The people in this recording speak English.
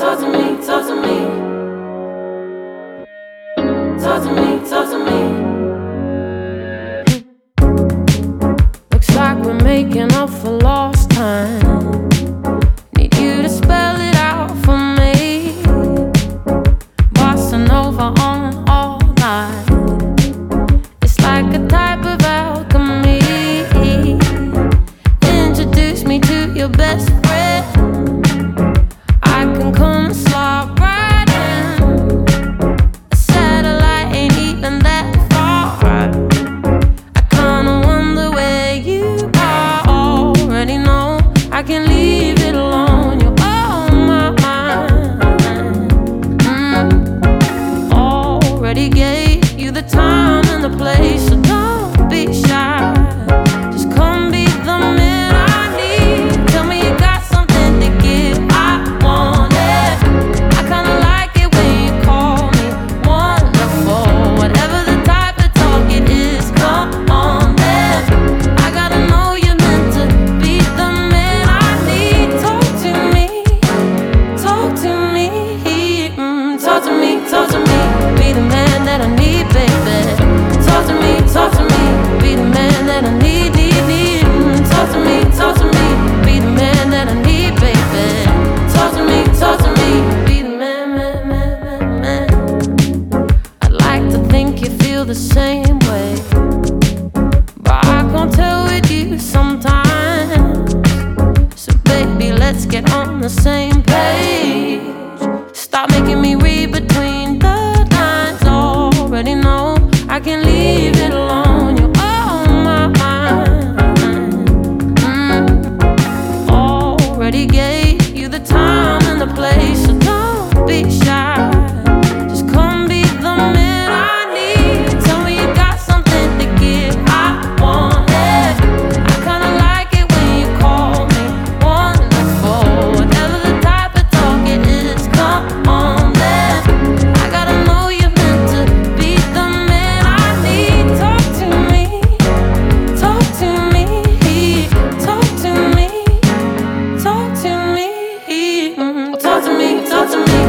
talk to me, talk to me. Talk to me, talk to me. Looks like we're making up for lost time. Need you to spell it out for me. Bossa Nova on all night. It's like a type of alchemy. Introduce me to your best friend. I can come and slide right in. A satellite ain't even that far. I kinda wonder where you are. Already know I can leave it alone. You're on my mind. Already gave you the time and the place, so don't be shy. Just come be the man I need. Tell me you got something to give. I want it. I kinda like it when you call me wonderful. Whatever the type of talk it is, come on then. I gotta know you're meant to be the man I need. Talk to me, talk to me, talk to me, talk to me. Be the man that I need, baby. Talk to me, talk to me. Be the man that I need, need, need. Talk to me, talk to me. Be the man that I need, baby. Talk to me, talk to me. Be the man, man, man, man, man. I'd like to think you feel the same way, but I can't tell with you sometimes. So baby, let's get on the same page. Stop making me read between the lines. Already know I can leave it alone. You're on my mind. Already gave you the time and the place, so don't be shy. Just come be the man I need. Tell me you got something to give. I want it. I kinda like it when you call me wonderful. Whatever the type of talk it is, come on then. I gotta know you're meant to be the man I need. Talk to me, talk to me, talk to me, talk to me, talk to me, talk to me.